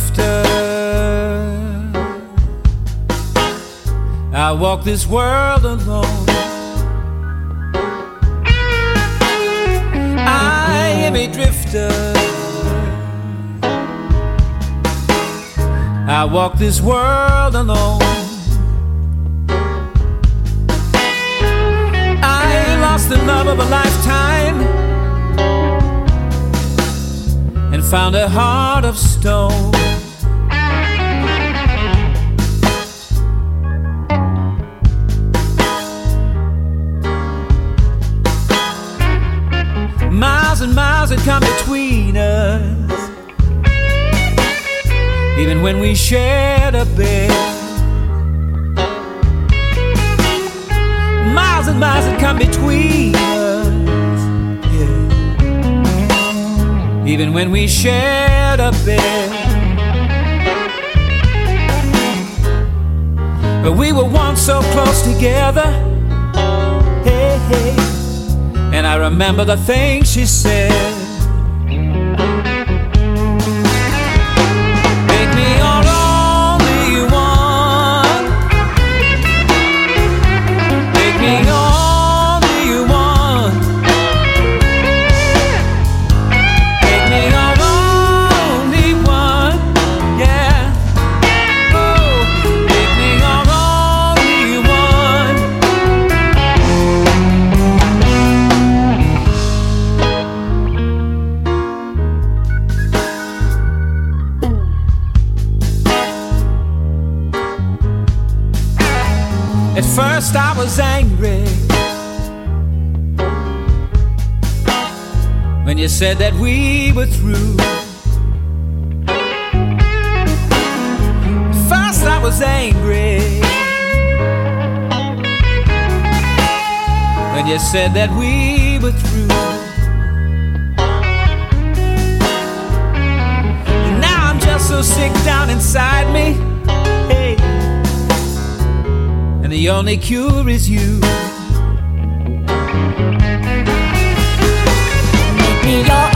drifter. I walk this world alone. I am a drifter. I walk this world alone. I lost the love of a lifetime and found a heart of stone. Miles and miles had come between us, even when we shared a bed. Miles and miles had come between us, yeah. Even when we shared a bed. But we were once so close together, hey, hey. And I remember the things she said. Make me your only one. Make me your only one. Make me your only one. Yeah. Oh, make me your only one. At first I was angry when you said that we were through. At first I was angry when you said that we were through. And now I'm just so sick down inside me, hey. And the only cure is you. Make me your